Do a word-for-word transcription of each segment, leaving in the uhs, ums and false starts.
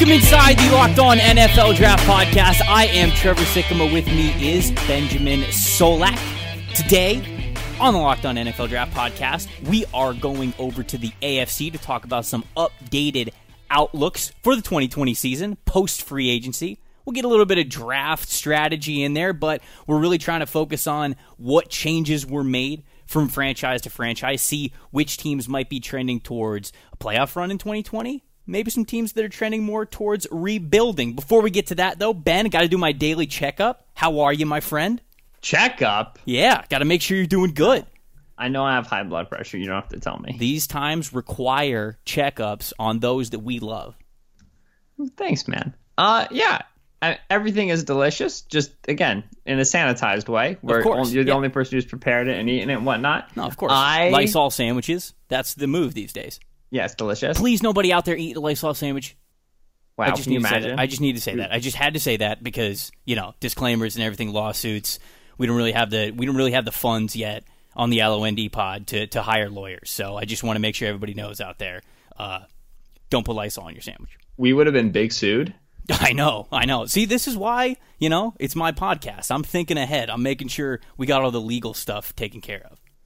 Welcome inside the Locked On N F L Draft Podcast. I am Trevor Sikkema. With me is Benjamin Solak. Today, on the Locked On N F L Draft Podcast, we are going over to the A F C to talk about some updated outlooks for the twenty twenty season, post-free agency. We'll get a little bit of draft strategy in there, but we're really trying to focus on what changes were made from franchise to franchise, see which teams might be trending towards a playoff run in twenty twenty, maybe some teams that are trending more towards rebuilding. Before we get to that, though, Ben, got to do my daily checkup. How are you, my friend? Checkup? Yeah, got to make sure you're doing good. I know I have high blood pressure. You don't have to tell me. These times require checkups on those that we love. Thanks, man. Uh, yeah. I, everything is delicious, just, again, in a sanitized way, where Of course, only, you're the yeah. only person who's prepared it and eaten it and whatnot. No, of course. I, Lysol sandwiches, that's the move these days. Yes, delicious. Please, nobody out there eat a Lysol sandwich. Wow, I just can you need to say imagine? that. I just need to say that. I just had to say that because, you know, disclaimers and everything, lawsuits. We don't really have the we don't really have the funds yet on the L O N D pod to, to hire lawyers. So I just want to make sure everybody knows out there. Uh, don't put Lysol on your sandwich. We would have been big sued. I know, I know. See, this is why, you know, it's my podcast. I'm thinking ahead. I'm making sure we got all the legal stuff taken care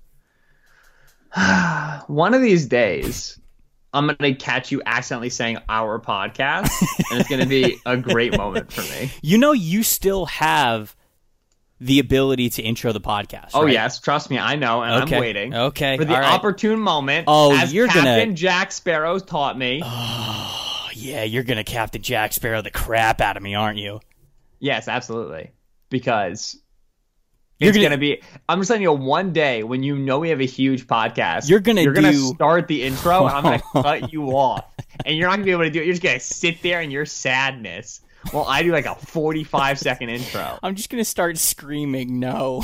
of. One of these days, I'm going to catch you accidentally saying our podcast, and it's going to be a great moment for me. You know, you still have the ability to intro the podcast, Oh, right? yes. Trust me. I know, and Okay. I'm waiting. Okay. For the all right. opportune moment, Oh, as you're Captain gonna- Jack Sparrow taught me. Oh, yeah, you're going to Captain Jack Sparrow the crap out of me, aren't you? Yes, absolutely. Because You're it's gonna- gonna, be. I'm just telling you, one day when you know we have a huge podcast, You're gonna you're gonna do- start the intro, and I'm gonna cut you off, and you're not gonna be able to do it. You're just gonna sit there in your sadness while I do like a forty-five second intro. I'm just going to start screaming no.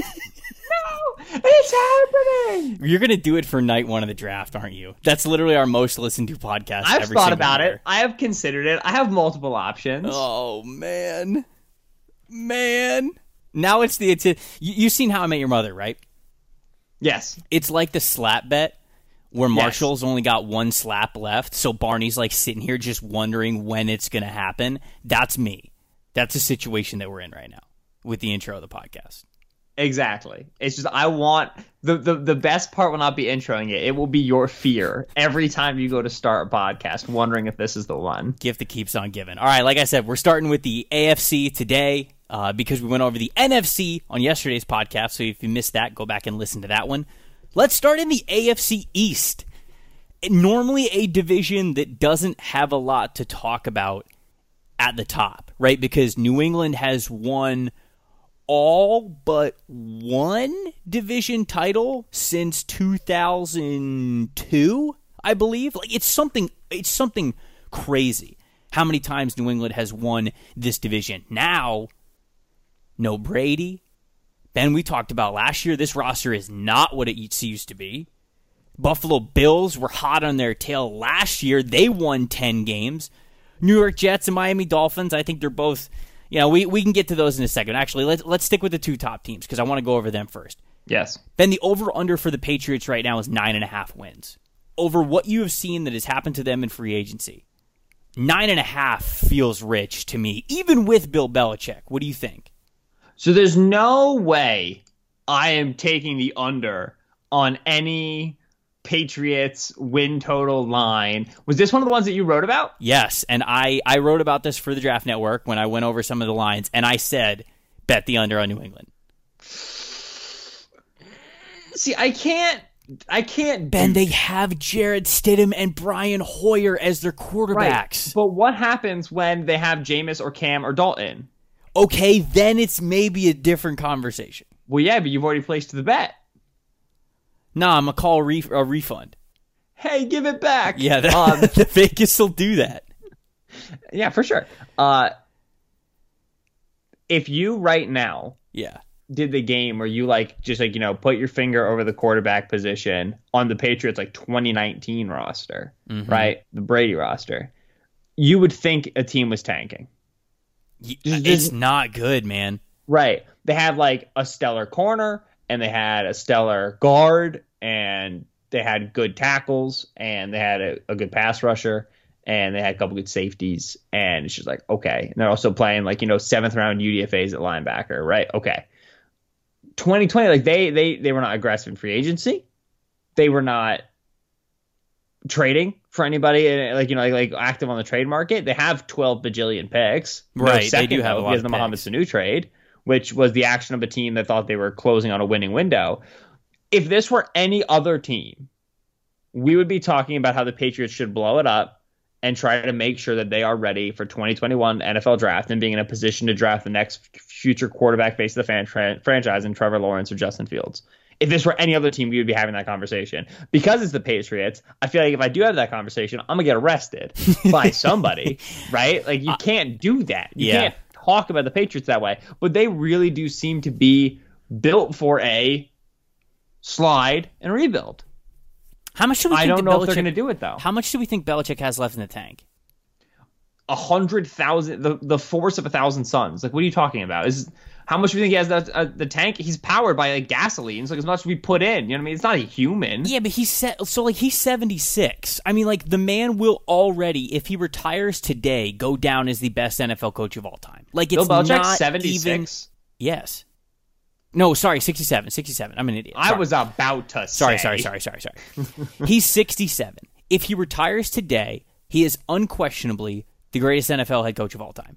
No, it's happening. You're going to do it for night one of the draft, aren't you? That's literally our most listened to podcast I've every thought single about year. it. I have considered it. I have multiple options. Oh, man. Man. Now it's the... It's a, you, you've seen How I Met Your Mother, right? Yes. It's like the slap bet where Yes. Marshall's only got one slap left, so Barney's like sitting here just wondering when it's going to happen. That's me. That's the situation that we're in right now with the intro of the podcast. Exactly. It's just I want the, the the best part will not be introing it. It will be your fear every time you go to start a podcast, wondering if this is the one. Gift that keeps on giving. All right, like I said, we're starting with the A F C today uh, because we went over the N F C on yesterday's podcast. So if you missed that, go back and listen to that one. Let's start in the A F C East. Normally a division that doesn't have a lot to talk about at the top, right? Because New England has won all but one division title since two thousand two, I believe. Like it's something it's something crazy how many times New England has won this division. Now, no Brady. Ben, we talked about last year, this roster is not what it used to be. Buffalo Bills were hot on their tail last year. They won ten games. New York Jets and Miami Dolphins, I think they're both... You know, we, we can get to those in a second. Actually, let's let's stick with the two top teams because I want to go over them first. Yes. Then the over-under for the Patriots right now is nine and a half wins. Over what you have seen that has happened to them in free agency, nine and a half feels rich to me, even with Bill Belichick. What do you think? So there's no way I am taking the under on any Patriots win total line. Was this one of the ones that you wrote about? Yes, and I, I wrote about this for the Draft Network when I went over some of the lines, and I said, bet the under on New England. See, I can't... I can't... Ben, do- they have Jared Stidham and Brian Hoyer as their quarterbacks. Right. But what happens when they have Jameis or Cam or Dalton? Okay, then it's maybe a different conversation. Well, yeah, but you've already placed the bet. Nah, I'm going to call a, ref- a refund. Hey, give it back. Yeah, the, Um, the Vegas will do that. yeah, for sure. Uh, if you right now Yeah. did the game where you like just like, you know, put your finger over the quarterback position on the Patriots like twenty nineteen roster, Mhm. right? The Brady roster, you would think a team was tanking. Y- Just- It's just- not good, man. Right. They had like a stellar corner and they had a stellar guard and they had good tackles and they had a, a good pass rusher and they had a couple good safeties, and it's just like, okay. And they're also playing like, you know, seventh round U D F As at linebacker, right? Okay. twenty twenty, like they they they were not aggressive in free agency. They were not trading for anybody, like, you know, like, like active on the trade market. They have twelve bajillion picks. Right, no they do have a lot because of the picks. Mohamed Sanu trade, which was the action of a team that thought they were closing on a winning window. If this were any other team, we would be talking about how the Patriots should blow it up and try to make sure that they are ready for twenty twenty-one N F L draft and being in a position to draft the next future quarterback face of the fan, fran- franchise in Trevor Lawrence or Justin Fields. If this were any other team, we would be having that conversation. Because it's the Patriots, I feel like if I do have that conversation, I'm going to get arrested by somebody, right? Like, you can't do that. You yeah. can't talk about the Patriots that way. But they really do seem to be built for a slide and rebuild. How much do we think I don't that know Belichick, if they're going to do it, though. How much do we think Belichick has left in the tank? A hundred thousand, the, the force of a thousand suns. Like, what are you talking about? Is how much do you think he has the, uh, the tank? He's powered by like gasoline, so like as much as we put in. You know what I mean? It's not a human. Yeah, but he's set, so like he's seventy-six. I mean, like the man will already, if he retires today, go down as the best N F L coach of all time. Like it's Bill Belichick, not seventy-six. Even, yes. No, sorry, sixty-seven. sixty-seven. I'm an idiot. I Sorry. was about to Sorry, say. sorry, sorry, sorry, sorry. He's sixty-seven. If he retires today, he is unquestionably the greatest N F L head coach of all time.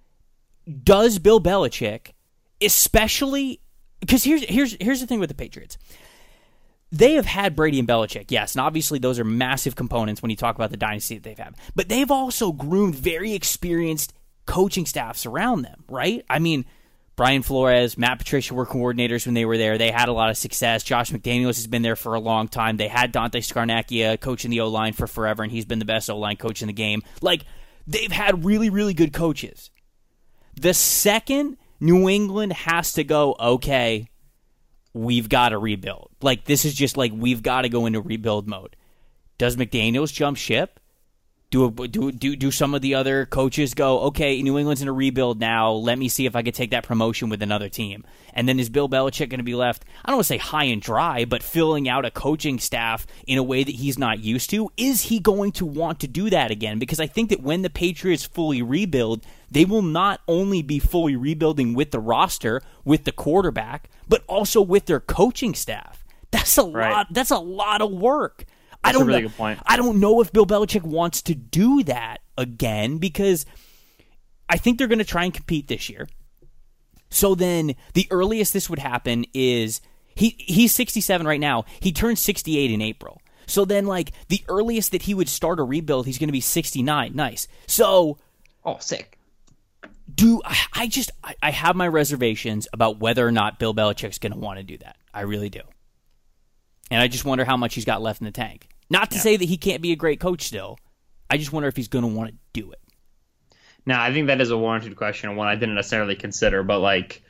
Does Bill Belichick, especially because here's here's here's the thing with the Patriots. They have had Brady and Belichick, yes, and obviously those are massive components when you talk about the dynasty that they've had. But they've also groomed very experienced coaching staffs around them, right? I mean, Brian Flores, Matt Patricia were coordinators when they were there. They had a lot of success. Josh McDaniels has been there for a long time. They had Dante Scarnecchia coaching the O-line for forever, and he's been the best O-line coach in the game. Like, they've had really, really good coaches. The second New England has to go, okay, we've got to rebuild. Like, this is just like, we've got to go into rebuild mode. Does McDaniels jump ship? Do, do do do some of the other coaches go, okay, New England's in a rebuild now, let me see if I could take that promotion with another team? And then is Bill Belichick going to be left, I don't want to say high and dry, but filling out a coaching staff in a way that he's not used to? Is he going to want to do that again? Because I think that when the Patriots fully rebuild, they will not only be fully rebuilding with the roster, with the quarterback, but also with their coaching staff. That's a Right. lot. That's a lot of work. That's I don't a really know, good point. I don't know if Bill Belichick wants to do that again because I think they're going to try and compete this year. So then the earliest this would happen is he he's sixty-seven right now. He turns sixty-eight in April. So then like the earliest that he would start a rebuild, he's going to be sixty-nine. Nice. So Oh, sick. do I, I just I, I have my reservations about whether or not Bill Belichick's going to want to do that. I really do. And I just wonder how much he's got left in the tank. Not to Yeah. say that he can't be a great coach still. I just wonder if he's going to want to do it. Now, I think that is a warranted question, and one I didn't necessarily consider, but like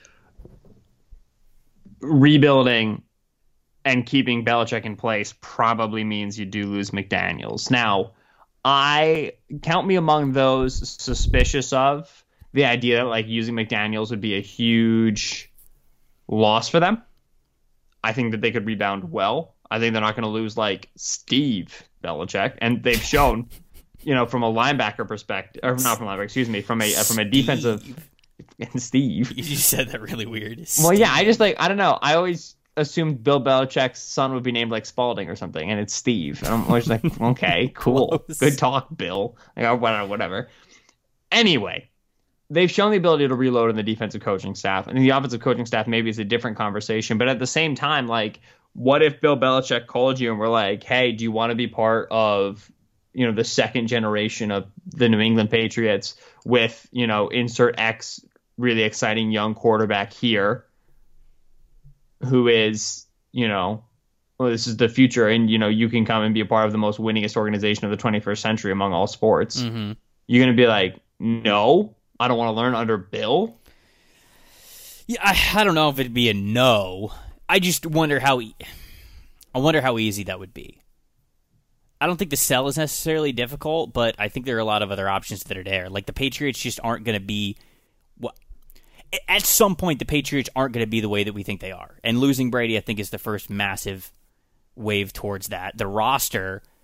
rebuilding and keeping Belichick in place probably means you do lose McDaniels. Now, I count me among those suspicious of the idea that like using McDaniels would be a huge loss for them. I think that they could rebound well. I think they're not going to lose like Steve Belichick, and they've shown, you know, from a linebacker perspective, or not from a linebacker, excuse me, from a from a defensive. Steve. You said that really weird. Well, yeah, I just like I don't know. I always assumed Bill Belichick's son would be named like Spalding or something, and it's Steve. And I'm always like, okay, cool, Close. good talk, Bill. Like, oh, whatever, whatever. Anyway, they've shown the ability to reload in the defensive coaching staff, and the offensive coaching staff maybe is a different conversation. But at the same time, like, what if Bill Belichick called you and we're like, hey, do you want to be part of, you know, the second generation of the New England Patriots with, you know, insert X really exciting young quarterback here who is, you know, well, this is the future, and, you know, you can come and be a part of the most winningest organization of the twenty-first century among all sports. Mm-hmm. You're going to be like, no, I don't want to learn under Bill. Yeah, I, I don't know if it'd be a no. I just wonder how e- I wonder how easy that would be. I don't think the sell is necessarily difficult, but I think there are a lot of other options that are there. Like the Patriots just aren't going to be what at some point the Patriots aren't going to be the way that we think they are. And losing Brady, I think, is the first massive wave towards that. The roster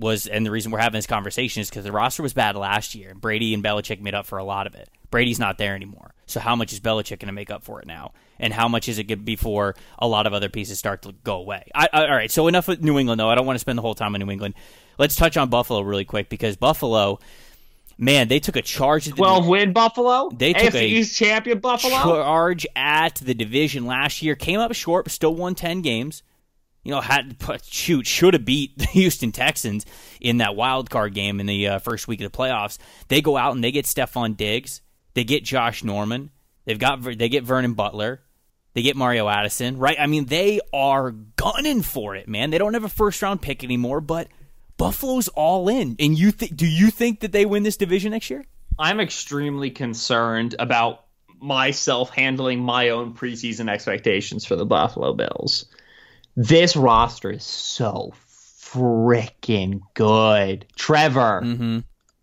was, and the reason we're having this conversation is because the roster was bad last year. Brady and Belichick made up for a lot of it. Brady's not there anymore. So how much is Belichick going to make up for it now? And how much is it going to be before a lot of other pieces start to go away? I, I, all right, so enough with New England, though. I don't want to spend the whole time on New England. Let's touch on Buffalo really quick, because Buffalo, man, they took a charge at the twelve-win Buffalo? They took A F C a East champion Buffalo? charge at the division last year. Came up short, but still won ten games. You know, had shoot should have beat the Houston Texans in that wild card game in the uh, first week of the playoffs. They go out and they get Stephon Diggs. They get Josh Norman. They've got they get Vernon Butler. They get Mario Addison. Right? I mean, they are gunning for it, man. They don't have a first round pick anymore, but Buffalo's all in. And you th- do you think that they win this division next year? I'm extremely concerned about myself handling my own preseason expectations for the Buffalo Bills. This roster is so freaking good. Trevor. Mm-hmm.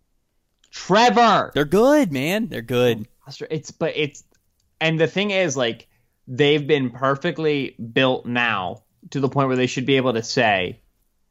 Trevor. They're good, man. They're good. It's but it's and the thing is, like, they've been perfectly built now to the point where they should be able to say,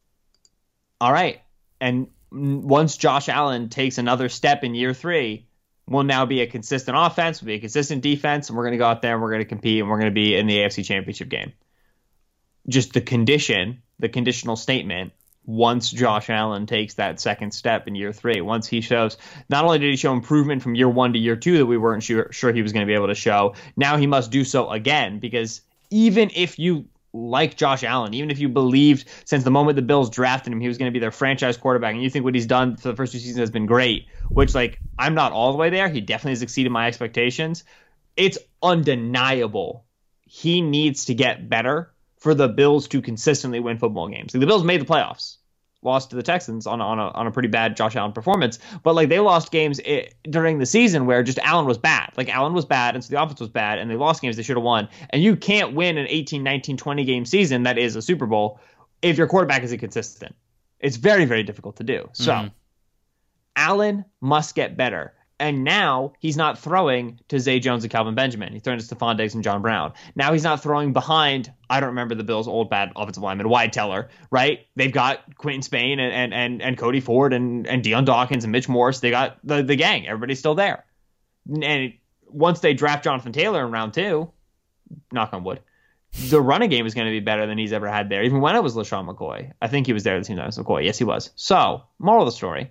all right, and once Josh Allen takes another step in year three, we'll now be a consistent offense, we'll be a consistent defense, and we're going to go out there and we're going to compete and we're going to be in the A F C Championship game. Just the condition, the conditional statement, once Josh Allen takes that second step in year three, once he shows, not only did he show improvement from year one to year two that we weren't sure, sure he was going to be able to show, now he must do so again, because even if you like Josh Allen, even if you believed since the moment the Bills drafted him he was going to be their franchise quarterback, and you think what he's done for the first two seasons has been great, which, like, I'm not all the way there, he definitely has exceeded my expectations, it's undeniable he needs to get better for the Bills to consistently win football games. Like, the Bills made the playoffs, lost to the Texans on, on, a, on a pretty bad Josh Allen performance, but, like, they lost games it, during the season where just Allen was bad. Like, Allen was bad, and so the offense was bad, and they lost games they should have won. And you can't win an eighteen, nineteen, twenty game season that is a Super Bowl if your quarterback is inconsistent. It's very, very difficult to do. So, mm-hmm. Allen must get better. And now he's not throwing to Zay Jones and Calvin Benjamin. He's throwing to Stephon Diggs and John Brown. Now he's not throwing behind, I don't remember the Bills' old bad offensive lineman, Wide Teller, right? They've got Quentin Spain and and and, and Cody Ford and, and Deion Dawkins and Mitch Morse. They got the, the gang. Everybody's still there. And once they draft Jonathan Taylor in round two, knock on wood, the running game is going to be better than he's ever had there. Even when it was LaShawn McCoy. I think he was there the same time as McCoy. Yes, he was. So, moral of the story.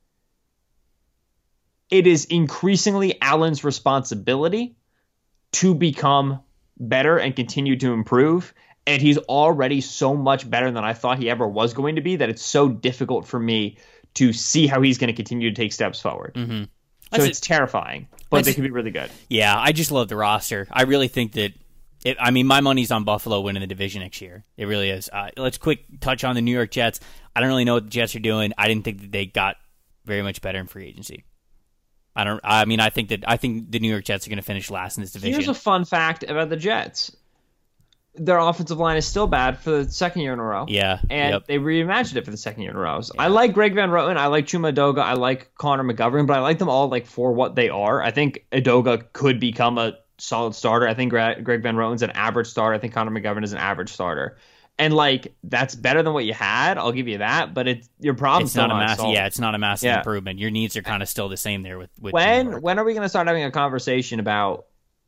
It is increasingly Allen's responsibility to become better and continue to improve. And he's already so much better than I thought he ever was going to be that it's so difficult for me to see how he's going to continue to take steps forward. Mm-hmm. So it's terrifying, but they could be really good. Yeah, I just love the roster. I really think that, it, I mean, my money's on Buffalo winning the division next year. It really is. Uh, let's quick touch on the New York Jets. I don't really know what the Jets are doing. I didn't think that they got very much better in free agency. I don't. I mean, I think that I think the New York Jets are going to finish last in this division. Here's a fun fact about the Jets: their offensive line is still bad for the second year in a row. Yeah, and yep. they reimagined it for the second year in a row. So yeah. I like Greg Van Roten, I like Chuma Edoga, I like Connor McGovern, but I like them all like for what they are. I think Edoga could become a solid starter. I think Greg Van Roten's an average starter. I think Connor McGovern is an average starter. And, like, that's better than what you had. I'll give you that. But it's your problem. It's not a massive. Yeah, it's not a massive yeah. improvement. Your needs are kind of still the same there with. with when when are we going to start having a conversation about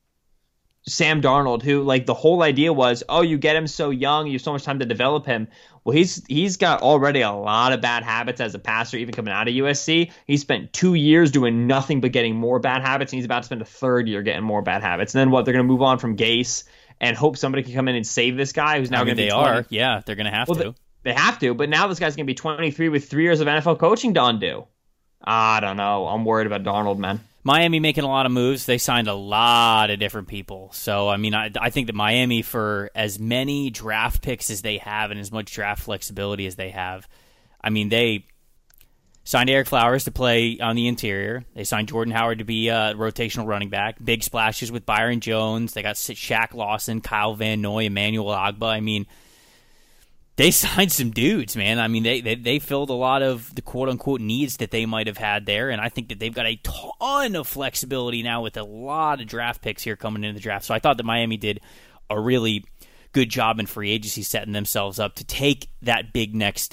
Sam Darnold, who, like, the whole idea was, oh, you get him so young, you have so much time to develop him. Well, he's he's got already a lot of bad habits as a passer, even coming out of U S C. He spent two years doing nothing but getting more bad habits, and he's about to spend a third year getting more bad habits. And then what? They're going to move on from Gase and hope somebody can come in and save this guy who's now I mean, going to be they twenty. are. Yeah, they're going to have well, to. They, they have to, but now this guy's going to be twenty-three with three years of N F L coaching to undo. I don't know. I'm worried about Darnold, man. Miami making a lot of moves. They signed a lot of different people. So, I mean, I, I think that Miami, for as many draft picks as they have and as much draft flexibility as they have, I mean, they signed Eric Flowers to play on the interior. They signed Jordan Howard to be a rotational running back. Big splashes with Byron Jones. They got Shaq Lawson, Kyle Van Noy, Emmanuel Agba. I mean, they signed some dudes, man. I mean, they, they they filled a lot of the quote-unquote needs that they might have had there, and I think that they've got a ton of flexibility now with a lot of draft picks here coming into the draft. So I thought that Miami did a really good job in free agency setting themselves up to take that big next step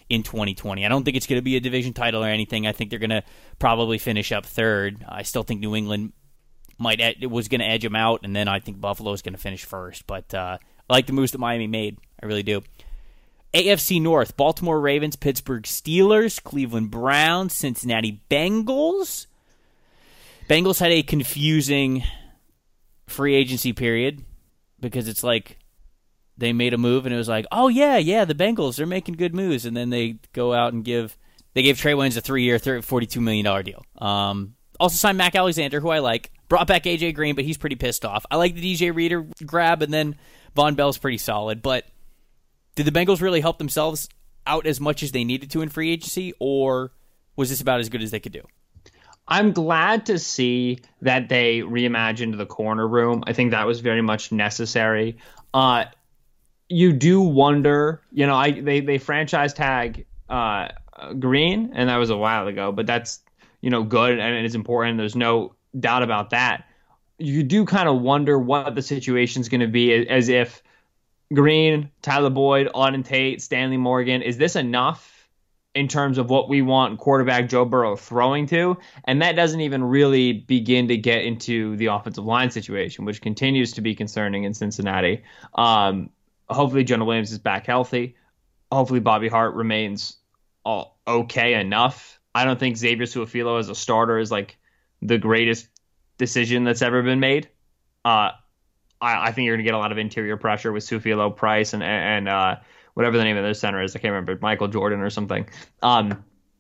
in twenty twenty. I don't think it's going to be a division title or anything. I think they're going to probably finish up third. I still think New England might ed- was going to edge them out, and then I think Buffalo is going to finish first. But uh, I like the moves that Miami made. I really do. A F C North, Baltimore Ravens, Pittsburgh Steelers, Cleveland Browns, Cincinnati Bengals. Bengals had a confusing free agency period because it's like they made a move and it was like, oh, yeah, yeah, the Bengals, they're making good moves. And then they go out and give they gave Trey Waynes a three-year, forty-two million dollars deal. Um, also signed Mac Alexander, who I like. Brought back A J Green, but he's pretty pissed off. I like the D J Reader grab, and then Von Bell's pretty solid. But did the Bengals really help themselves out as much as they needed to in free agency, or was this about as good as they could do? I'm glad to see that they reimagined the corner room. I think that was very much necessary. Uh, you do wonder, you know, I they, they franchise tag uh, Green, and that was a while ago, but that's, you know, good and it's important. There's no doubt about that. You do kind of wonder what the situation's going to be, as if Green, Tyler Boyd, Auden Tate, Stanley Morgan, is this enough in terms of what we want quarterback Joe Burrow throwing to? And that doesn't even really begin to get into the offensive line situation, which continues to be concerning in Cincinnati. Um, hopefully Jonah Williams is back healthy. Hopefully Bobby Hart remains all okay enough. I don't think Xavier Su'a-Filo as a starter is like the greatest decision that's ever been made. Uh, I, I think you're going to get a lot of interior pressure with Su'a-Filo, Price, and and uh, whatever the name of their center is. I can't remember, Michael Jordan or something. Um,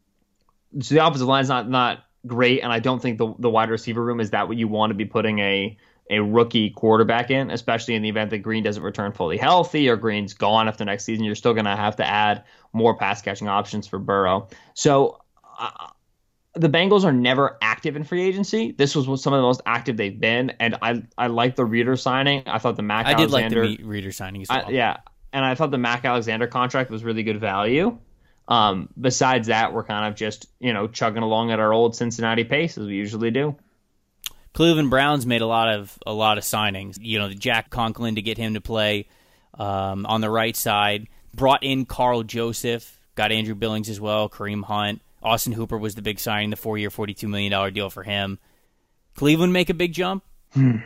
so the offensive line is not not great, and I don't think the the wide receiver room is that what you want to be putting a a rookie quarterback in, especially in the event that Green doesn't return fully healthy or Green's gone after next season. You're still going to have to add more pass catching options for Burrow. So uh, the Bengals are never active in free agency. This was some of the most active they've been, and I I like the Reader signing. I thought the Mac I Alexander, did like the Reader signing as well. I, yeah, and I thought the Mac Alexander contract was really good value. Um, besides that, we're kind of just, you know, chugging along at our old Cincinnati pace as we usually do. Cleveland Browns made a lot of a lot of signings. You know, Jack Conklin to get him to play um, on the right side. Brought in Carl Joseph. Got Andrew Billings as well. Kareem Hunt. Austin Hooper was the big signing, the four-year, forty-two million dollars deal for him. Cleveland make a big jump? Hmm.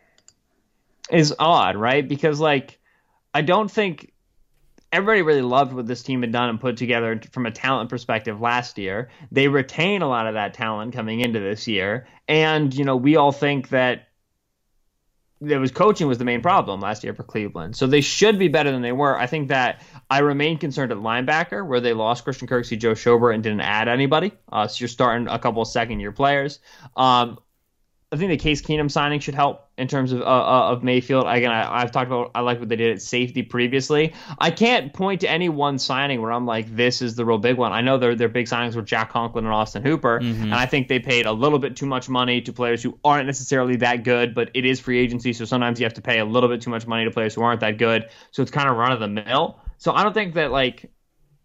Is odd, right? Because, like, I don't think everybody really loved what this team had done and put together from a talent perspective last year. They retain a lot of that talent coming into this year. And, you know, we all think that there was coaching was the main problem last year for Cleveland. So they should be better than they were. I think that I remain concerned at linebacker, where they lost Christian Kirksey, Joe Schobert, and didn't add anybody. Uh, so you're starting a couple of second-year players. Um, I think the Case Keenum signing should help in terms of uh, uh, of Mayfield. Again, I, I've talked about I like what they did at safety previously. I can't point to any one signing where I'm like, this is the real big one. I know their their big signings were Jack Conklin and Austin Hooper, mm-hmm. and I think they paid a little bit too much money to players who aren't necessarily that good, but it is free agency, so sometimes you have to pay a little bit too much money to players who aren't that good. So it's kind of run of the mill. So I don't think that like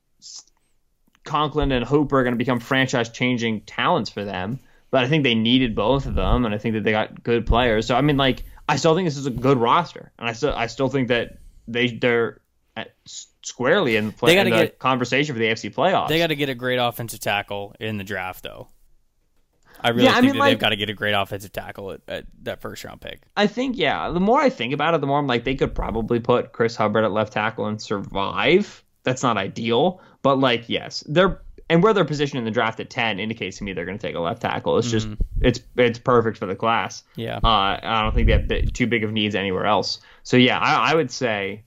Conklin and Hooper are going to become franchise-changing talents for them. But I think they needed both of them, and I think that they got good players. So I mean, like, I still think this is a good roster, and I still I still think that they they're at, squarely in the, play, in the get, conversation for the A F C playoffs. They got to get a great offensive tackle in the draft, though. I really yeah, think I mean, that like, they've got to get a great offensive tackle at, at that first round pick. I think, yeah. The more I think about it, the more I'm like, they could probably put Chris Hubbard at left tackle and survive. That's not ideal, but like, yes, they're. And where they're positioned in the draft at ten indicates to me they're going to take a left tackle. It's just mm-hmm. it's it's perfect for the class. Yeah, uh, I don't think they have too big of needs anywhere else. So yeah, I, I would say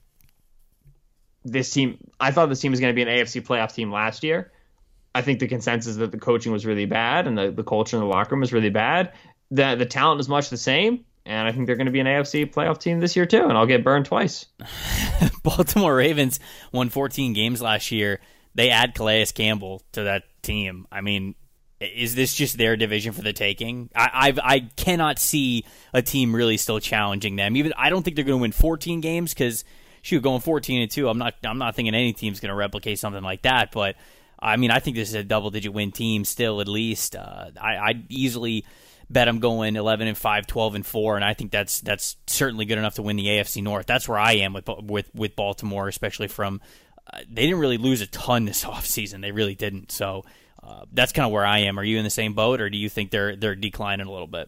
this team. I thought this team was going to be an A F C playoff team last year. I think the consensus is that the coaching was really bad and the, the culture in the locker room was really bad. The the talent is much the same, and I think they're going to be an A F C playoff team this year too. And I'll get burned twice. Baltimore Ravens won fourteen games last year. They add Calais Campbell to that team. I mean, is this just their division for the taking? I I've, I cannot see a team really still challenging them. Even I don't think they're going to win fourteen games because shoot, going fourteen and two, I'm not I'm not thinking any team's going to replicate something like that. But I mean, I think this is a double digit win team still at least. Uh, I I'd easily bet I'm going eleven and five, twelve and four, and I think that's that's certainly good enough to win the A F C North. That's where I am with with with Baltimore, especially from they didn't really lose a ton this offseason. They really didn't. So uh, that's kind of where I am. Are you in the same boat, or do you think they're they're declining a little bit?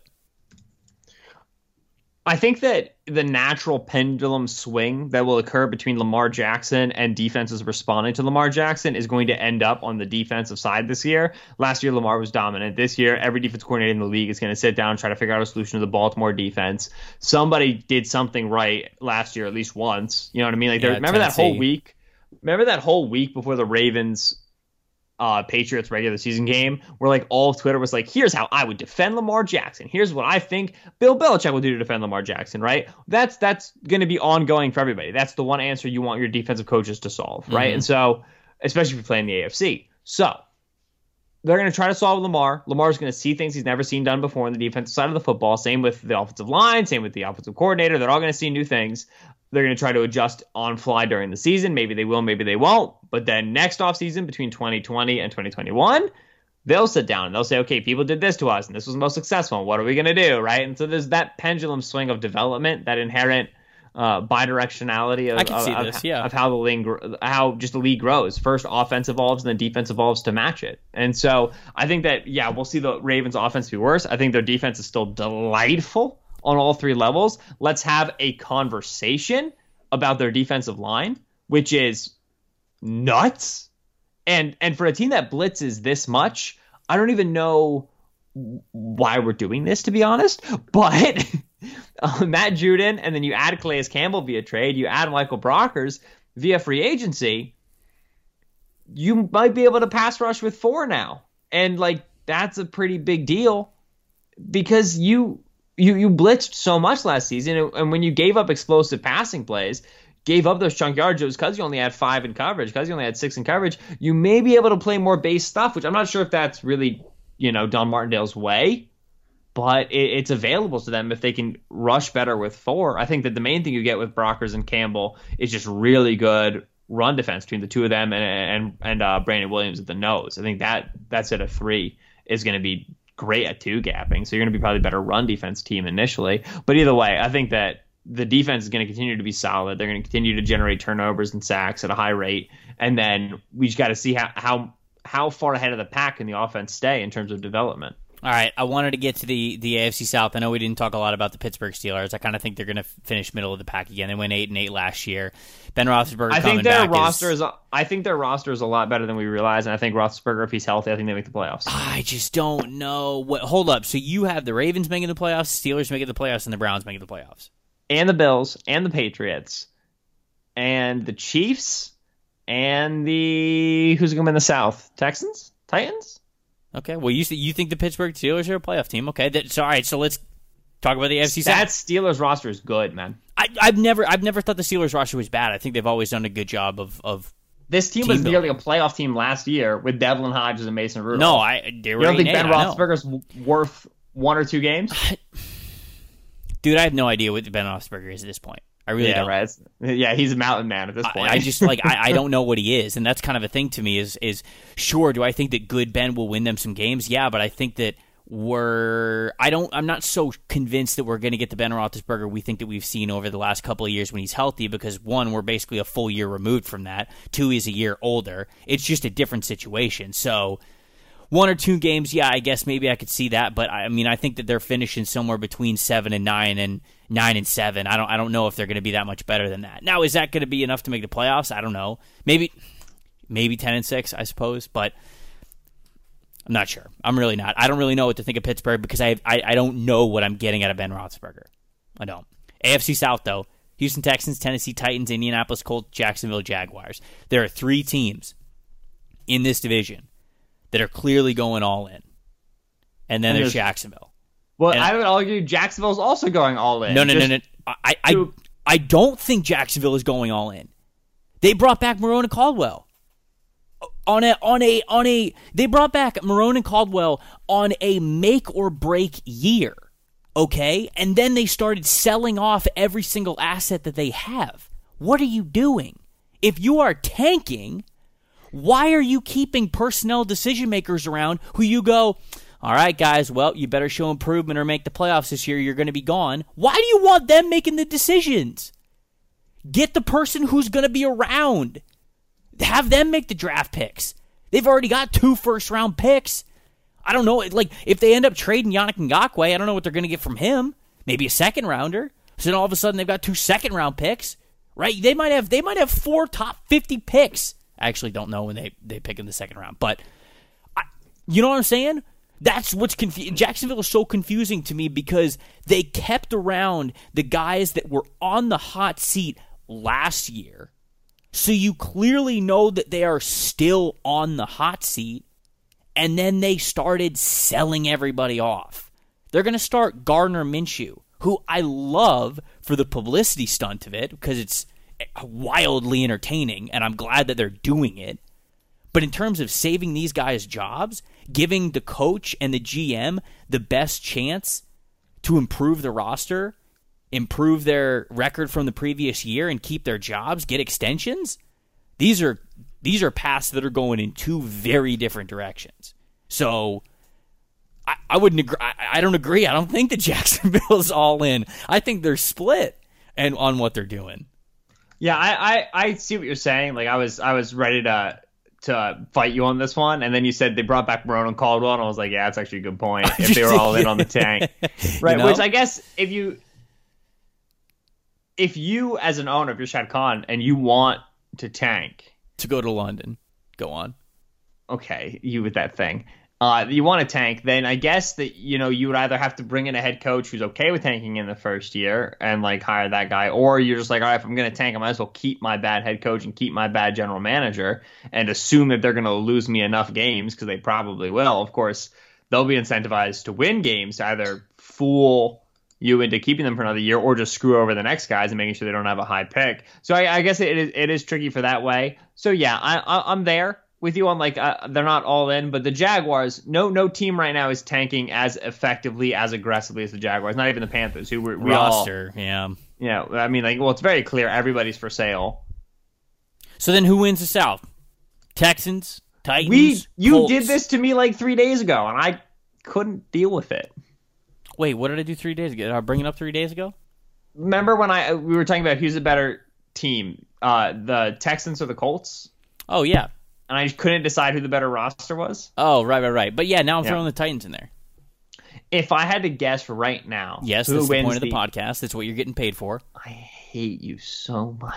I think that the natural pendulum swing that will occur between Lamar Jackson and defenses responding to Lamar Jackson is going to end up on the defensive side this year. Last year, Lamar was dominant. This year, every defense coordinator in the league is going to sit down and try to figure out a solution to the Baltimore defense. Somebody did something right last year, at least once. You know what I mean? Like, yeah, remember Tennessee. that whole week? Remember that whole week before the Ravens Uh, Patriots regular season game where like all of Twitter was like, here's how I would defend Lamar Jackson. Here's what I think Bill Belichick will do to defend Lamar Jackson, right? That's that's going to be ongoing for everybody. That's the one answer you want your defensive coaches to solve, right? Mm-hmm. And so, especially if you're playing the A F C. So, they're going to try to solve Lamar. Lamar's going to see things he's never seen done before on the defensive side of the football. Same with the offensive line, same with the offensive coordinator. They're all going to see new things. They're going to try to adjust on fly during the season. Maybe they will, maybe they won't. But then next offseason, between twenty twenty and twenty twenty-one, they'll sit down and they'll say, okay, people did this to us and this was most successful. What are we going to do, right? And so there's that pendulum swing of development, that inherent uh, bidirectionality of, I can of, see of, this, yeah. of how the league, how just the league grows. First, offense evolves and then defense evolves to match it. And so I think that, yeah, we'll see the Ravens' offense be worse. I think their defense is still delightful on all three levels. Let's have a conversation about their defensive line, which is nuts. And and for a team that blitzes this much, I don't even know why we're doing this, to be honest. But uh, Matt Judon, and then you add Calais Campbell via trade, you add Michael Brockers via free agency, you might be able to pass rush with four now. And like that's a pretty big deal because you You you blitzed so much last season, and when you gave up explosive passing plays, gave up those chunk yards, it was because you only had five in coverage, because you only had six in coverage. You may be able to play more base stuff, which I'm not sure if that's really, you know, Don Martindale's way, but it, it's available to them if they can rush better with four. I think that the main thing you get with Brockers and Campbell is just really good run defense between the two of them and and and uh, Brandon Williams at the nose. I think that that set of three is going to be great at two gapping, so you're going to be probably a better run defense team initially. But either way, I think that the defense is going to continue to be solid. They're going to continue to generate turnovers and sacks at a high rate, and then we just got to see how how how far ahead of the pack can the offense stay in terms of development. All right, I wanted to get to the, the A F C South. I know we didn't talk a lot about the Pittsburgh Steelers. I kind of think they're going to finish middle of the pack again. They went eight and eight last year. Ben Roethlisberger I coming think their back roster is, is. I think their roster is a lot better than we realize, and I think Roethlisberger, if he's healthy, I think they make the playoffs. I just don't know. What? Hold up. So you have the Ravens making the playoffs, Steelers making the playoffs, and the Browns making the playoffs, and the Bills, and the Patriots, and the Chiefs, and the who's going to be in the South? Texans, Titans. Okay, well, you you think the Pittsburgh Steelers are a playoff team? Okay, that's all right. So let's talk about the A F C South. That Steelers roster is good, man. I, I've never I've never thought the Steelers roster was bad. I think they've always done a good job of of. This team, team was nearly a playoff team last year with Devlin Hodges and Mason Rudolph. No, I they were you don't think eight, Ben I Roethlisberger's worth one or two games? Dude, I have no idea what Ben Roethlisberger is at this point. I really yeah, don't. Right. Yeah, he's a mountain man at this point. I, I just like I, I don't know what he is, and that's kind of a thing to me. Is is sure? Do I think that good Ben will win them some games? Yeah, but I think that we're I don't I'm not so convinced that we're going to get the Ben Roethlisberger we think that we've seen over the last couple of years when he's healthy. Because one, we're basically a full year removed from that. Two, he's a year older. It's just a different situation. So. One or two games, yeah, I guess maybe I could see that, but I mean, I think that they're finishing somewhere between seven and nine and nine and seven. I don't, I don't know if they're going to be that much better than that. Now, is that going to be enough to make the playoffs? I don't know. Maybe, maybe ten and six, I suppose, but I'm not sure. I'm really not. I don't really know what to think of Pittsburgh because I, I, I don't know what I'm getting out of Ben Roethlisberger. I don't. A F C South though: Houston Texans, Tennessee Titans, Indianapolis Colts, Jacksonville Jaguars. There are three teams in this division that are clearly going all in. And then and there's Jacksonville. Well, and I would argue Jacksonville's also going all in. No, no, no, no. I, I, I don't think Jacksonville is going all in. They brought back Marone and Caldwell. On a, on a, on a, they brought back Marone and Caldwell on a make or break year. Okay? And then they started selling off every single asset that they have. What are you doing? If you are tanking, why are you keeping personnel decision makers around who you go, all right, guys, well, you better show improvement or make the playoffs this year. You're going to be gone. Why do you want them making the decisions? Get the person who's going to be around. Have them make the draft picks. They've already got two first-round picks. I don't know. Like, if they end up trading Yannick Ngakoue, I don't know what they're going to get from him. Maybe a second-rounder. So then all of a sudden they've got two second-round picks, right? They might have they might have four top fifty picks. I actually don't know when they, they pick in the second round. But I, you know what I'm saying? That's what's confusing. Jacksonville is so confusing to me because they kept around the guys that were on the hot seat last year. So you clearly know that they are still on the hot seat. And then they started selling everybody off. They're going to start Gardner Minshew, who I love for the publicity stunt of it because it's wildly entertaining, and I'm glad that they're doing it. But in terms of saving these guys' jobs, giving the coach and the G M the best chance to improve the roster, improve their record from the previous year, and keep their jobs, get extensions, these are these are paths that are going in two very different directions. So I, I wouldn't agree. I, I don't agree. I don't think that Jacksonville's all in. I think they're split and on what they're doing. Yeah, I, I, I see what you're saying. Like I was I was ready to to fight you on this one, and then you said they brought back Ronan Caldwell, and I was like, yeah, that's actually a good point. If they were all in on the tank, right? You know? Which I guess if you if you as an owner, if you're Shad Khan and you want to tank to go to London, go on. Okay, you with that thing. Uh, you want to tank, then I guess that, you know, you would either have to bring in a head coach who's okay with tanking in the first year and like hire that guy, or you're just like, all right, if I'm going to tank, I might as well keep my bad head coach and keep my bad general manager and assume that they're going to lose me enough games, because they probably will. Of course, they'll be incentivized to win games to either fool you into keeping them for another year or just screw over the next guys and making sure they don't have a high pick. So I, I guess it is, it is tricky for that way. So yeah, I, I, I'm there with you on like uh, they're not all in, but the Jaguars, no no team right now is tanking as effectively, as aggressively as the Jaguars. Not even the Panthers, who were we roster, all, yeah, yeah. I mean, like, well, it's very clear everybody's for sale. So then, who wins the South? Texans, Titans. We you Colts. Did this to me like three days ago, and I couldn't deal with it. Wait, what did I do three days ago? Did I bring it up three days ago? Remember when I we were talking about who's a better team, uh, the Texans or the Colts? Oh yeah. And I just couldn't decide who the better roster was. Oh, right, right, right. But yeah, now I'm yeah. throwing the Titans in there. If I had to guess right now, yes, who that's the wins point of the, the podcast. That's what you're getting paid for. I hate you so much.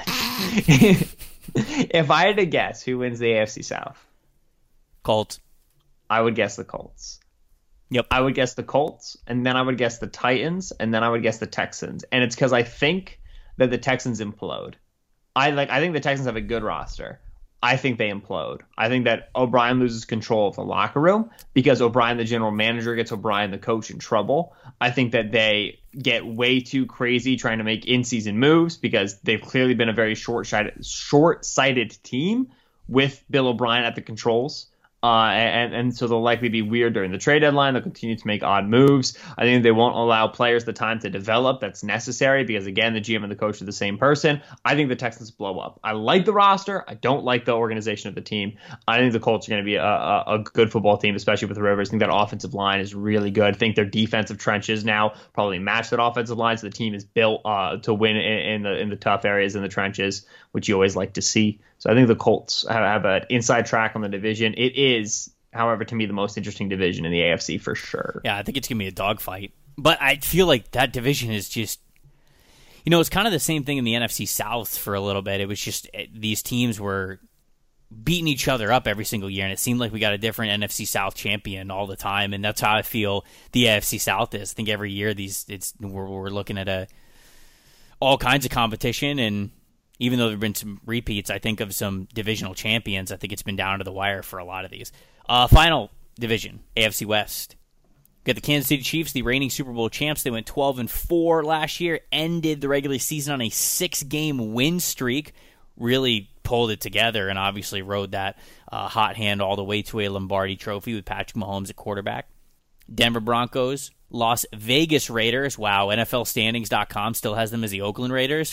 If I had to guess who wins the A F C South, Colts. I would guess the Colts. Yep. I would guess the Colts, and then I would guess the Titans, and then I would guess the Texans. And it's because I think that the Texans implode. I like. I think the Texans have a good roster. I think they implode. I think that O'Brien loses control of the locker room because O'Brien, the general manager, gets O'Brien, the coach, in trouble. I think that they get way too crazy trying to make in-season moves because they've clearly been a very short-sighted, short-sighted team with Bill O'Brien at the controls. Uh, and, and so they'll likely be weird during the trade deadline. They'll continue to make odd moves. I think they won't allow players the time to develop that's necessary because, again, the G M and the coach are the same person. I think the Texans blow up. I like the roster. I don't like the organization of the team. I think the Colts are going to be a, a, a good football team, especially with Rivers. I think that offensive line is really good. I think their defensive trenches now probably match that offensive line, so the team is built uh, to win in, in the in the tough areas in the trenches, which you always like to see. So I think the Colts have, have an inside track on the division. It is, however, to me, the most interesting division in the A F C for sure. Yeah, I think it's going to be a dogfight. But I feel like that division is just, you know, it's kind of the same thing in the N F C South for a little bit. It was just these teams were beating each other up every single year, and it seemed like we got a different N F C South champion all the time, and that's how I feel the A F C South is. I think every year these it's we're, we're looking at a all kinds of competition, and even though there have been some repeats, I think of some divisional champions. I think it's been down to the wire for a lot of these. Uh, final division, A F C West. Got the Kansas City Chiefs, the reigning Super Bowl champs. They went twelve and four last year, ended the regular season on a six-game win streak, really pulled it together, and obviously rode that uh, hot hand all the way to a Lombardi trophy with Patrick Mahomes at quarterback. Denver Broncos, Las Vegas Raiders. Wow, N F L standings dot com still has them as the Oakland Raiders.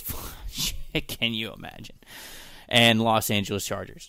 Can you imagine? And Los Angeles Chargers.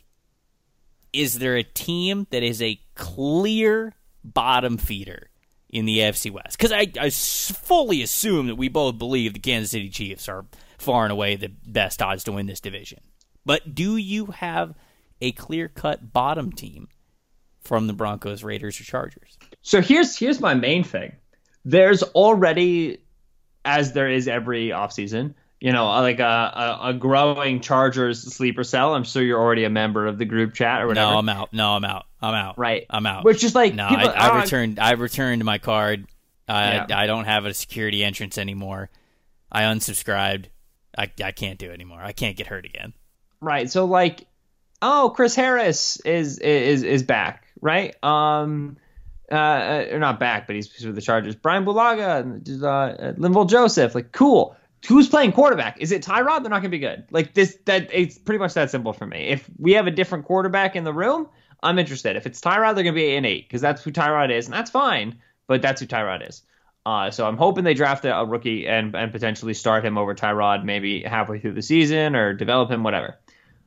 Is there a team that is a clear bottom feeder in the A F C West? Because I, I fully assume that we both believe the Kansas City Chiefs are far and away the best odds to win this division. But do you have a clear-cut bottom team from the Broncos, Raiders, or Chargers. So here's here's my main thing. There's already, as there is every offseason, you know, like a, a, a growing Chargers sleeper cell. I'm sure you're already a member of the group chat or whatever. No, I'm out. No, I'm out. I'm out. Right. I'm out. Which is like, no, people, I, I uh, returned. I returned my card. I Yeah. I don't have a security entrance anymore. I unsubscribed. I I can't do it anymore. I can't get hurt again. Right. So like, oh, Chris Harris is is is back, right? Um, uh, or not back, but he's with the Chargers. Brian Bulaga, uh, Linval Joseph, like cool. Who's playing quarterback? Is it Tyrod? They're not gonna be good. Like this, that it's pretty much that simple for me. If we have a different quarterback in the room, I'm interested. If it's Tyrod, they're gonna be eight and eight because that's who Tyrod is, and that's fine. But that's who Tyrod is. Uh, so I'm hoping they draft a, a rookie and and potentially start him over Tyrod maybe halfway through the season or develop him, whatever.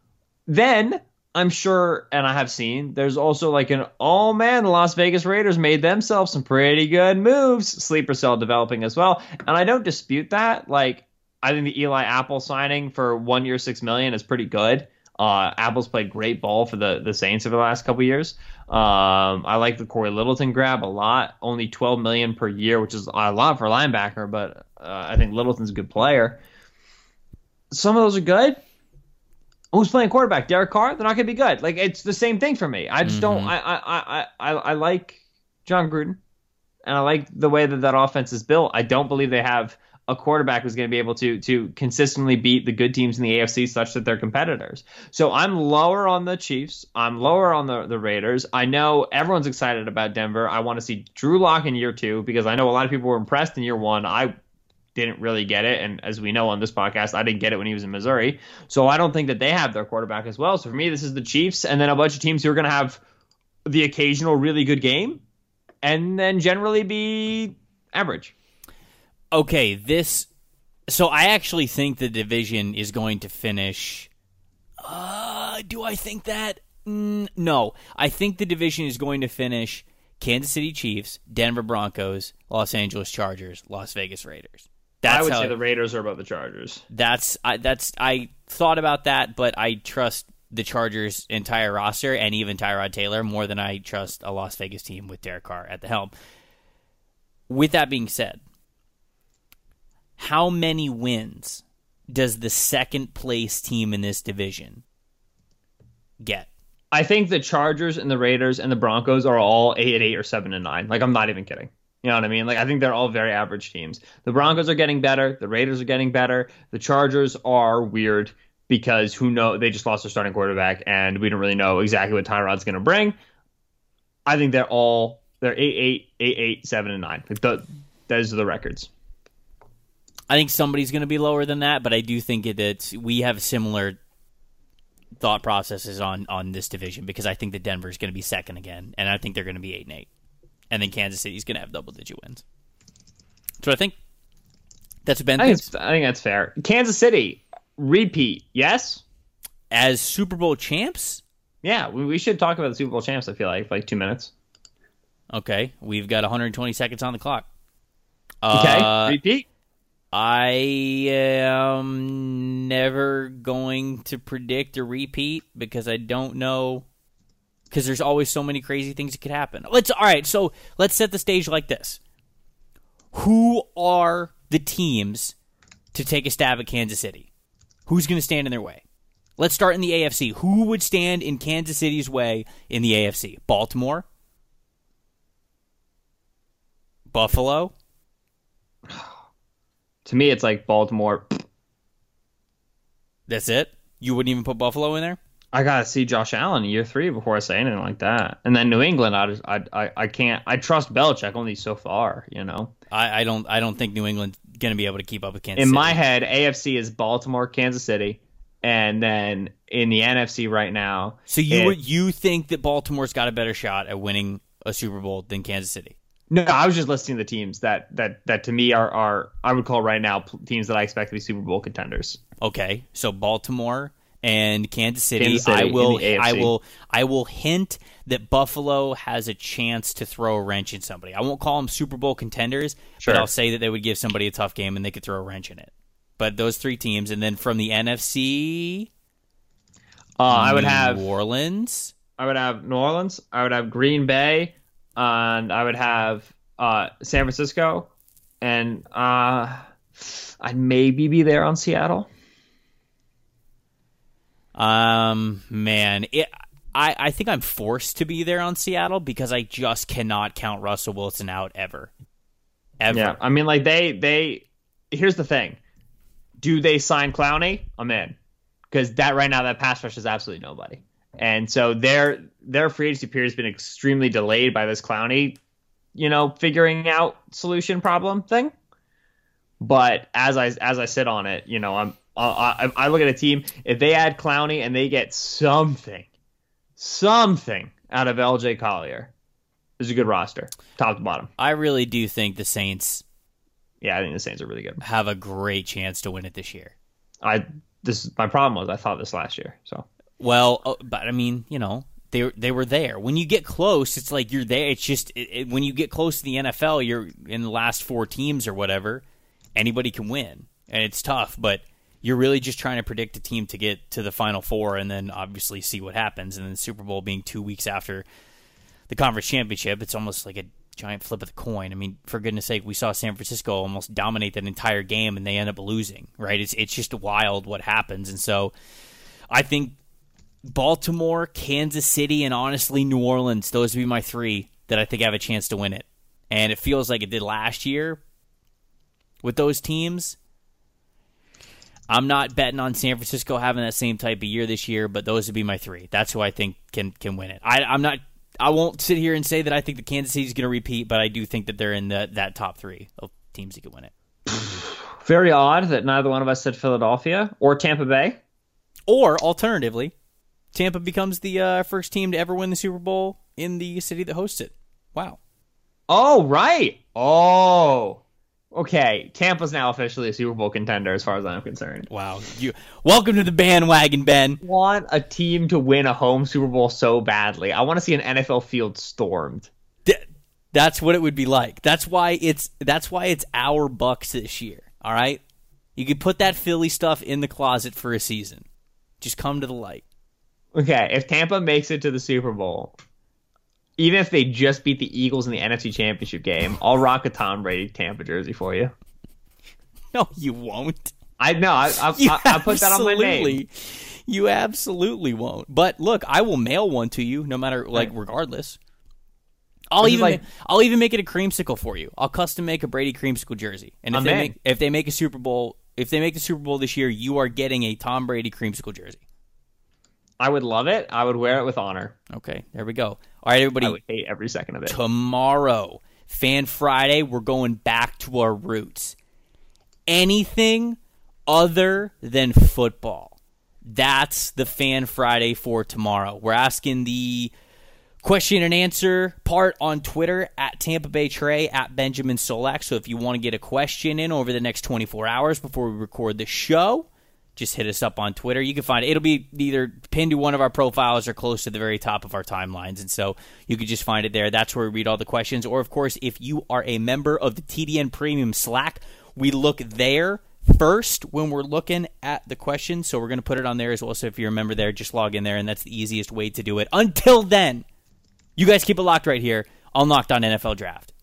Then I'm sure, and I have seen, there's also like an, oh man, the Las Vegas Raiders made themselves some pretty good moves. Sleeper cell developing as well. And I don't dispute that. Like, I think the Eli Apple signing for one year, six million is pretty good. Uh, Apple's played great ball for the, the Saints over the last couple of years. Um, I like the Corey Littleton grab a lot. Only twelve million per year, which is a lot for a linebacker, but uh, I think Littleton's a good player. Some of those are good. Who's playing quarterback? Derek Carr? They're not going to be good. Like, it's the same thing for me. I just Mm-hmm. don't. I, I I I I like John Gruden, and I like the way that that offense is built. I don't believe they have a quarterback who's going to be able to to consistently beat the good teams in the A F C such that they're competitors. So I'm lower on the Chiefs. I'm lower on the, the Raiders. I know everyone's excited about Denver. I want to see Drew Lock in year two because I know a lot of people were impressed in year one. I didn't really get it. And as we know on this podcast, I didn't get it when he was in Missouri. So I don't think that they have their quarterback as well. So for me, this is the Chiefs and then a bunch of teams who are going to have the occasional really good game and then generally be average. Okay, this. So I actually think the division is going to finish. Uh, do I think that? Mm, no. I think the division is going to finish Kansas City Chiefs, Denver Broncos, Los Angeles Chargers, Las Vegas Raiders. That's I would how, say the Raiders are above the Chargers. That's I, that's I thought about that, but I trust the Chargers' entire roster and even Tyrod Taylor more than I trust a Las Vegas team with Derek Carr at the helm. With that being said, how many wins does the second place team in this division get? I think the Chargers and the Raiders and the Broncos are all eight and eight or seven and nine. Like, I'm not even kidding. You know what I mean? Like, I think they're all very average teams. The Broncos are getting better. The Raiders are getting better. The Chargers are weird because who know they just lost their starting quarterback and we don't really know exactly what Tyrod's going to bring. I think they're all they're eight eight, eight eight, seven and nine. Like the, those are the records. I think somebody's going to be lower than that, but I do think that we have similar thought processes on, on this division because I think that Denver's going to be second again, and I think they're going to be eight and eight, and then Kansas City's going to have double digit wins. So I think that's what Ben I think, thinks. it's, I think that's fair. Kansas City repeat, yes. As Super Bowl champs, Yeah, we, we should talk about the Super Bowl champs. I feel like for like two minutes. okay, we've got one hundred twenty seconds on the clock. Okay, Uh, repeat. I am never going to predict a repeat because I don't know. Because there's always so many crazy things that could happen. Let's all right. So let's set the stage like this: who are the teams to take a stab at Kansas City? Who's going to stand in their way? Let's start in the A F C. Who would stand in Kansas City's way in the A F C? Baltimore, Buffalo. To me, it's like Baltimore. That's it. You wouldn't even put Buffalo in there. I gotta see Josh Allen in year three before I say anything like that. And then New England, I just, I, I, I can't. I trust Belichick only so far, you know. I, I don't. I don't think New England's going to be able to keep up with Kansas In City. my head, A F C is Baltimore, Kansas City, and then in the N F C right now. So you it- would you think that Baltimore's got a better shot at winning a Super Bowl than Kansas City? No, I was just listing the teams that that that to me are are I would call right now p- teams that I expect to be Super Bowl contenders. Okay, so Baltimore and Kansas City. Kansas City I will. in the A F C. I will. I will hint that Buffalo has a chance to throw a wrench in somebody. I won't call them Super Bowl contenders, Sure. but I'll say that they would give somebody a tough game and they could throw a wrench in it. But those three teams, and then from the N F C, Uh, I would have New Orleans. I would have New Orleans. I would have Green Bay, and I would have uh, San Francisco, and uh, I'd maybe be there on Seattle. Um, man, it, I I think I'm forced to be there on Seattle because I just cannot count Russell Wilson out ever, ever. Yeah, I mean, like they they. Here's the thing: do they sign Clowney? I'm in, because that right now that pass rush is absolutely nobody. And so their their free agency period has been extremely delayed by this Clowney, you know, figuring out solution problem thing. But as I as I sit on it, you know, I'm I, I look at a team, if they add Clowney and they get something, something out of L J Collier, there's a good roster, top to bottom. I really do think the Saints. Yeah, I think the Saints are really good. Have a great chance to win it this year. I this my problem was I thought this last year, so. Well, uh, but I mean, you know, they they were there. When you get close, it's like you're there. It's just it, it, when you get close to the N F L, you're in the last four teams or whatever. Anybody can win, and it's tough. But you're really just trying to predict a team to get to the Final Four, and then obviously see what happens. And then the Super Bowl being two weeks after the conference championship, it's almost like a giant flip of the coin. I mean, for goodness sake, we saw San Francisco almost dominate that entire game, and they end up losing. Right? It's it's just wild what happens, and so I think Baltimore, Kansas City, and honestly New Orleans, those would be my three that I think have a chance to win it. And it feels like it did last year with those teams. I'm not betting on San Francisco having that same type of year this year, but those would be my three. That's who I think can can win it. I, I'm not. I won't sit here and say that I think the Kansas City is going to repeat, but I do think that they're in the, that top three of teams that can win it. Very odd that neither one of us said Philadelphia or Tampa Bay. Or alternatively, Tampa becomes the uh, first team to ever win the Super Bowl in the city that hosts it. Wow. Oh, right. Oh, okay. Tampa's now officially a Super Bowl contender as far as I'm concerned. Wow. You welcome to the bandwagon, Ben. I want a team to win a home Super Bowl so badly. I want to see an N F L field stormed. Th- that's what it would be like. That's why it's that's why it's our Bucks this year. All right? You could put that Philly stuff in the closet for a season. Just come to the light. Okay, if Tampa makes it to the Super Bowl, even if they just beat the Eagles in the N F C Championship game, I'll rock a Tom Brady Tampa jersey for you. No, you won't. I know. I, I, I, I put that on my name. You absolutely won't. But look, I will mail one to you, no matter like regardless. I'll This is even like- ma- I'll even make it a creamsicle for you. I'll custom make a Brady creamsicle jersey, and if I'm they in. make if they make a Super Bowl if they make the Super Bowl this year, you are getting a Tom Brady creamsicle jersey. I would love it. I would wear it with honor. Okay, there we go. All right, everybody. I would hate every second of it. Tomorrow, Fan Friday, we're going back to our roots. Anything other than football. That's the Fan Friday for tomorrow. We're asking the question and answer part on Twitter at Tampa Bay Trey, at Benjamin Solak. So if you want to get a question in over the next twenty-four hours before we record the show, just hit us up on Twitter. You can find it. It'll be either pinned to one of our profiles or close to the very top of our timelines. And so you can just find it there. That's where we read all the questions. Or, of course, if you are a member of the T D N Premium Slack, we look there first when we're looking at the questions. So we're going to put it on there as well. So if you're a member there, just log in there, and that's the easiest way to do it. Until then, you guys keep it locked right here on Locked On N F L Draft.